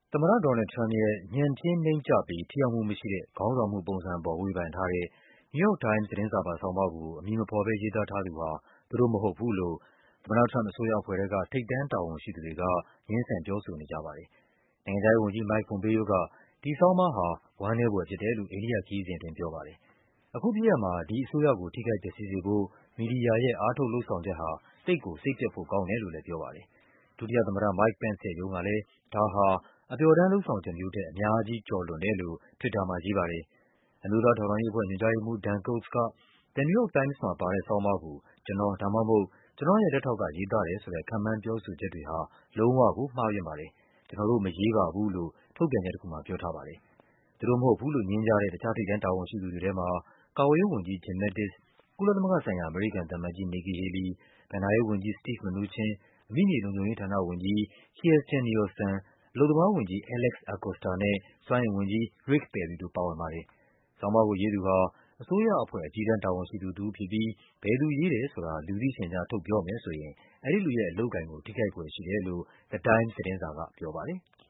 သမ္မတ ဒေါ်နယ်လ်ဒ် ထရမ့်ပ်ရဲ့ ညံ့ဖျင်းနိမ့်ကျပြီး ထိရောက်မှုမရှိတဲ့ ခေါင်းဆောင်မှုပုံစံအပေါ် ဝေဖန်ထားတဲ့ New York Times သတင်းစာပါဆောင်းပါးကို အမည်မဖော်ဘဲ ရေးသားထားသူဟာ သူတို့မဟုတ်ဘူးလို့ သမ္မတထရမ့်ပ် အစိုးရအဖွဲ့ထဲက ထိပ်တန်းတာဝန်ရှိသူတွေက ငြင်းဆန်ပြောဆိုနေကြပါတယ်။ နိုင်ငံခြားရေးဝန်ကြီး Mike Pompeo က ဒီဆောင်းပါးဟာ ဝမ်းနည်းဖွယ်ဖြစ်တယ်လို့ အိန္ဒိယခရီးစဉ်အတွင်း ပြောပါတယ်။ အခုဖြစ်ရပ်မှာ ဒီအစိုးရကို ထိခိုက်ပျက်စီးစေဖို့ မီဒီယာရဲ့ အားထုတ်လုပ်ဆောင်ချက်ဟာ သိပ်ကို စိတ်ပျက်ဖို့ကောင်းတယ်လို့လည်း ပြောပါတယ်။ ဒုတိယသမ္မတ Mike Pence ရဲ့ရုံးကလည်း ဒါဟာ အပျော်တမ်းလုပ်ဆောင်ချက်မျိုးထက် အများကြီး ကျော်လွန်တယ်လို့ Twitter မှာရေးပါတယ်။ အမျိုးသားထောက်လှမ်းရေးအဖွဲ့ ညွှန်ကြားရေးမှူး Dan Coats က The New York Times မှာပါတဲ့ဆောင်းပါးကို ကျနော် ဒါမှမဟုတ် ကျနော့်ရဲ့လက်ထောက်က ရေးသားတယ်ဆိုတဲ့ ခန့်မှန်းပြောဆိုချက်တွေဟာ လုံးဝကို မှားယွင်းပါတယ်၊ ကျနော်တို့ မရေးပါဘူးလို့ ထုတ်ပြန်ချက်တခုမှာ ပြောထားပါတယ်။ သူတို့မဟုတ်ဘူးလို့ ငြင်းကြတဲ့ တခြားထိပ်တန်းတာဝန်ရှိသူတွေထဲမှာ ကာကွယ်ရေးဝန်ကြီး Jim Mattis ၊ ကုလသမဂ္ဂဆိုင်ရာ အမေရိကန်သံအမတ်ကြီး Nikki Haley ၊ ဘဏ္ဍာရေးဝန်ကြီး Steve Mnuchin ၊ အမိမြေလုံခြုံရေးဌာနဝန်ကြီး Kirstjen Nielsen ၊ အလုပ်သမားဝန်ကြီး Alex Acosta နဲ့ စွမ်းအင်ဝန်ကြီး Rick Perry တို့ပါဝင်ပါတယ်။ ဆောင်းပါးကိုရေးသူဟာ အစိုးရအဖွဲ့ အကြီးတန်းတာဝန်ရှိသူတဦးဖြစ်ပြီး ဘယ်သူရေးတယ်ဆိုတာ လူသိရှင်ကြား ထုတ်ပြောမယ်ဆိုရင် အဲဒီလူရဲ့ အလုပ်အကိုင်ကို ထိခိုက်ဖွယ်ရှိတယ်လို့ The Times သတင်းစာကပြောပါတယ်။